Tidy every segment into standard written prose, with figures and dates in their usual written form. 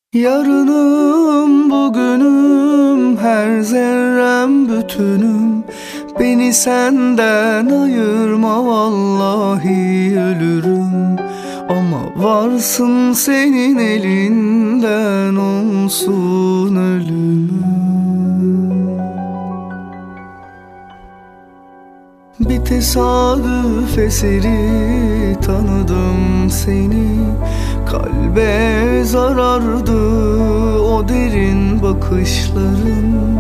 Yarınım bugünüm, her zerrem bütünüm. Beni senden ayırma, vallahi ölürüm. Ama varsın senin elinden olsun ölümüm. Bir tesadüf eseri tanıdım seni. Kalbe zarardı o derin bakışların.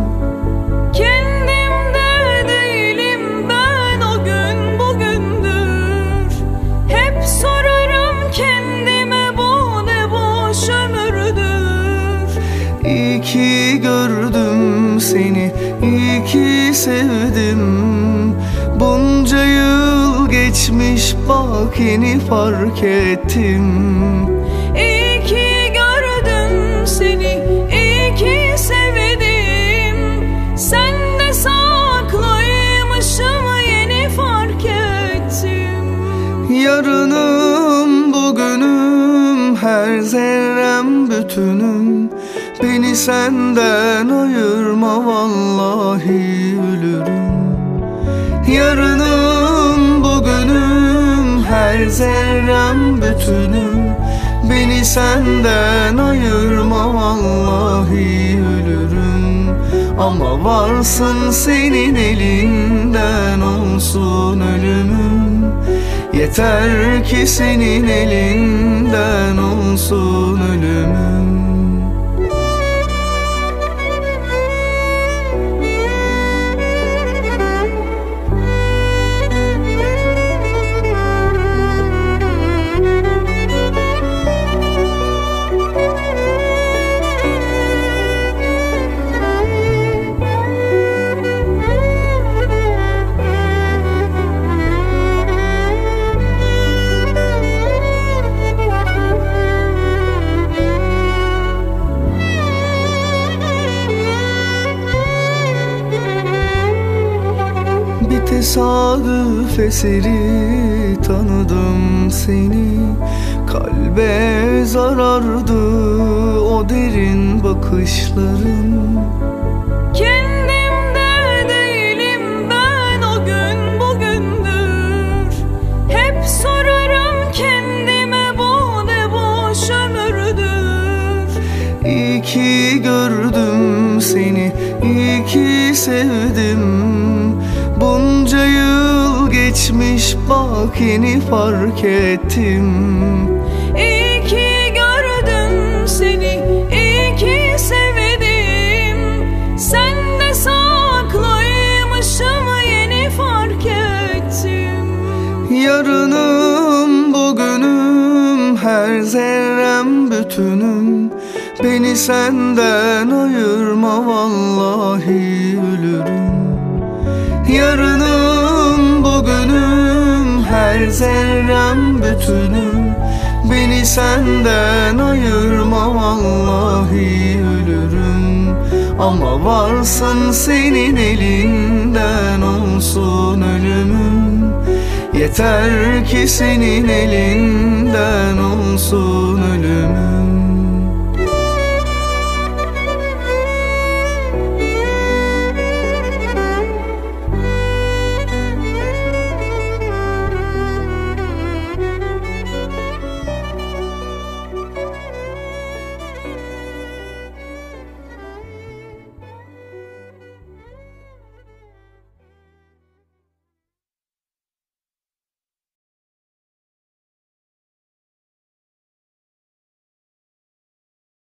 Kendimde değilim ben, o gün bugündür. Hep sorarım kendime, bu ne boş ömürdür. İyi ki gördüm seni, iyi ki sevdim. Bunca yıl geçmiş, bak yeni fark ettim. İyi ki gördüm seni, iyi ki sevdim. Sen de saklıymışım, yeni fark ettim. Yarınım bugünüm, her zerrem bütünüm. Beni senden ayırma, vallahi ölürüm. Yarınım bugünüm, her zerrem bütünüm. Beni senden ayırma, vallahi ölürüm. Ama varsın senin elinden olsun ölümüm. Yeter ki senin elinden olsun ölümüm. Bir tesadüf eseri tanıdım seni. Kalbe zarardı o derin bakışların. Kendimde değilim ben, o gün bugündür. Hep sorarım kendime, bu ne boş ömürdür. İyi ki gördüm seni, iyi ki sevdim. Bunca yıl geçmiş, bak yeni fark ettim. İyi ki gördüm seni, iyi ki sevdim. Sen de saklıymışım, yeni fark ettim. Yarınım bugünüm, her zerrem bütünüm. Beni senden ayırma, vallahi ölürüm. Yarınım bugünüm, her zerrem bütünüm. Beni senden ayırma, vallahi ölürüm. Ama varsın senin elinden olsun ölümüm. Yeter ki senin elinden olsun ölümüm.